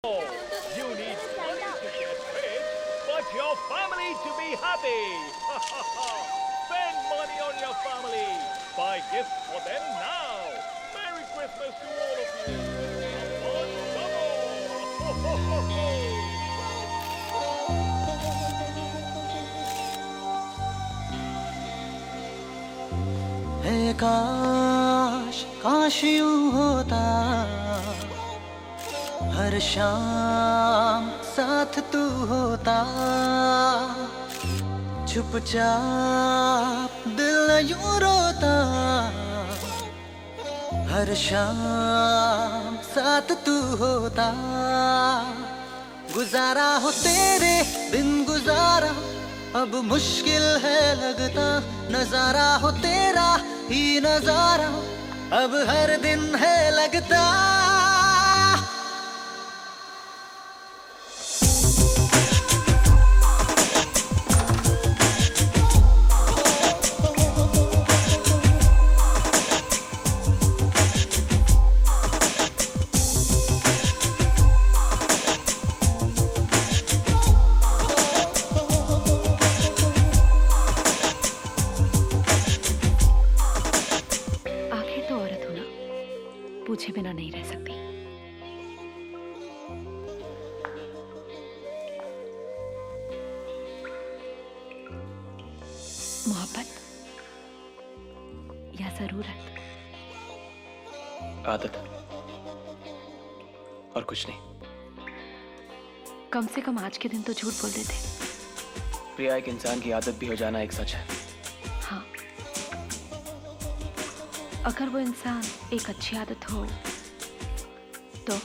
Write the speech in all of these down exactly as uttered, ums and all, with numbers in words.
You need money to get rich, but your family to be happy. Spend money on your family. Buy gifts for them now. Merry Christmas to all of you. है काश काश यूं होता हर शाम साथ तू होता चुपचाप दिल यूं रोता हर शाम साथ तू होता गुजारा हो तेरे दिन गुजारा अब मुश्किल है लगता नजारा हो तेरा ही नजारा अब हर दिन है लगता पूछे बिना नहीं रह सकती। मोहब्बत या जरूरत? आदत और कुछ नहीं। कम से कम आज के दिन तो झूठ बोल देते। प्रिया, एक इंसान की आदत भी हो जाना एक सच है। हाँ, अगर वो इंसान एक अच्छी आदत हो तो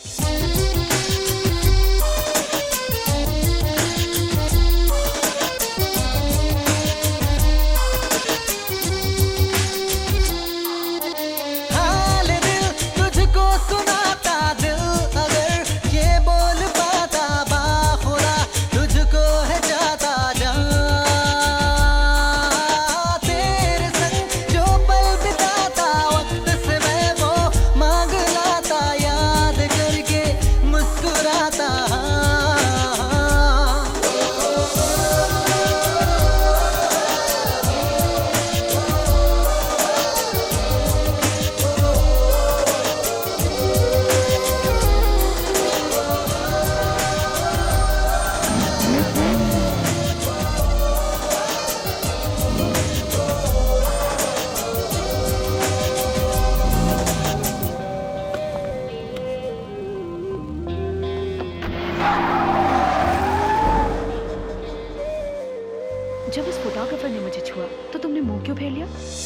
जब उस फोटोग्राफर ने मुझे छुआ तो तुमने मुंह क्यों फेर लिया?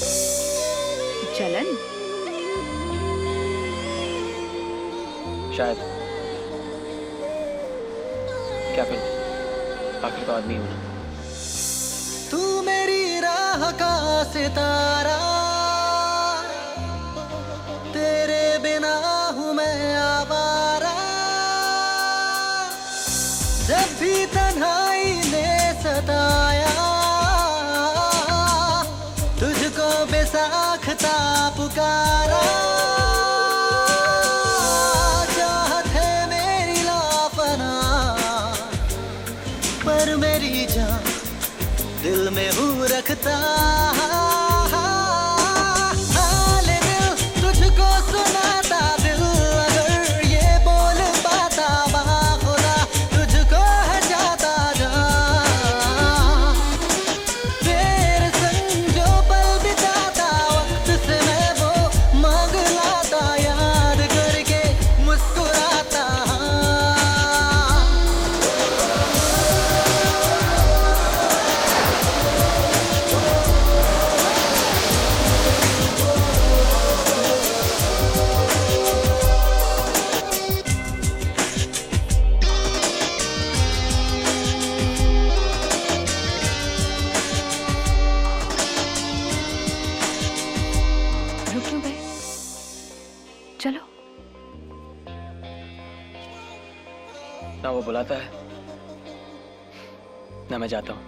जलन? शायद। क्या फिर आखिर तो आदमी हूं ना। तू मेरी राह का सितारा तेरे बिना हूँ मैं आवारा जब भी तन्हाई ने सताया तुझको बेसाख्ता पुकारा चाहत है मेरी लापना पर मेरी जान दिल में हूँ रखता हाल दिल तुझको सुनाता दिल अगर ये बोल पाता बाखुदा तुझको है जाता जा तेरे संग जो पल बिताता वक्त से मैं वो मांग लाता याद करके मुस्कुराता रुक क्यों गए? चलो। ना वो बुलाता है ना मैं जाता हूँ।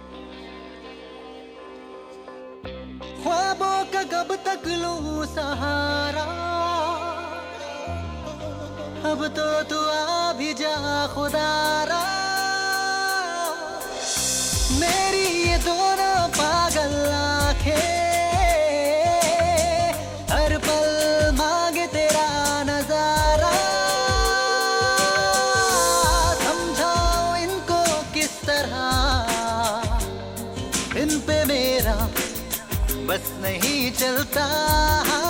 ख्वाबों का कब तक लूं सहारा अब तो तू आ भी जा खुदारा। मेरी ये दोनों पागल आंखें हर पल मांगे तेरा नजारा। समझाओ इनको किस तरह, इन पे मेरा बस नहीं चलता।